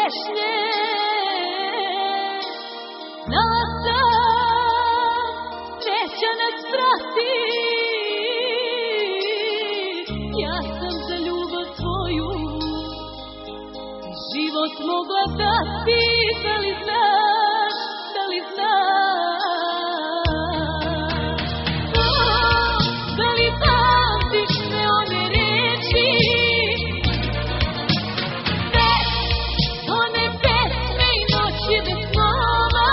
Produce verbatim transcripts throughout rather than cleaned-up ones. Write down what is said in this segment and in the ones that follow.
trešnje, znala sam, neće nas prati. Ja sam za ljubav tvoju život mogla dati. Da li znaš, da li znaš, o, da li pamtiš sve one reči, sve one pesme i noći bez snova,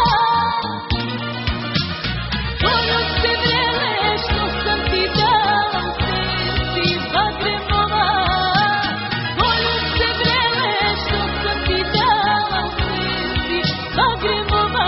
koju se vrele što sam ti dala u senci bagremova, koju se vrele što sam ti dala u senci bagremova.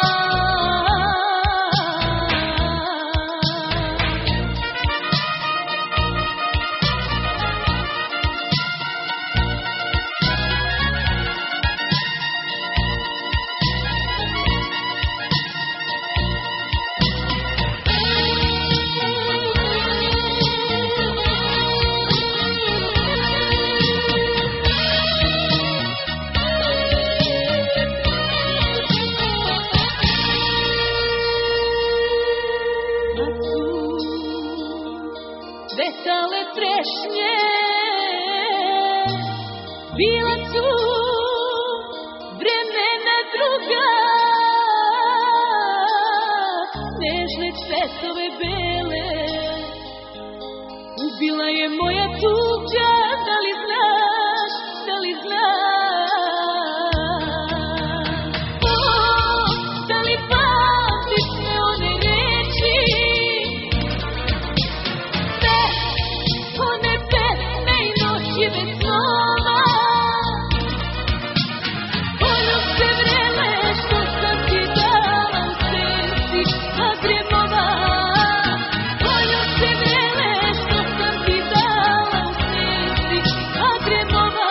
Vetale trešnje, bila su vremena druga, nežne cvetove bele, ubila je moja tuđa. Da li znaš, da li znaš, o, da li pamtiš sve one reči, one pesme i noći bez snova, koju se vrele što sam ti dala u senci bagremova, koju se vrele što sam ti dala u senci bagremova.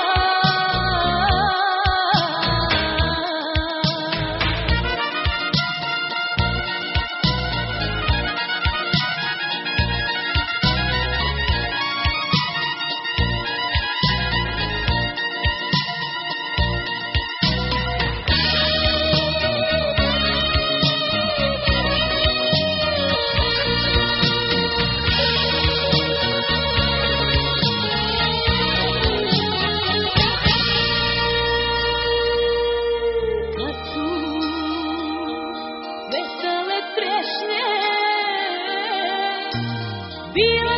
Kad su vetale trešnje, bila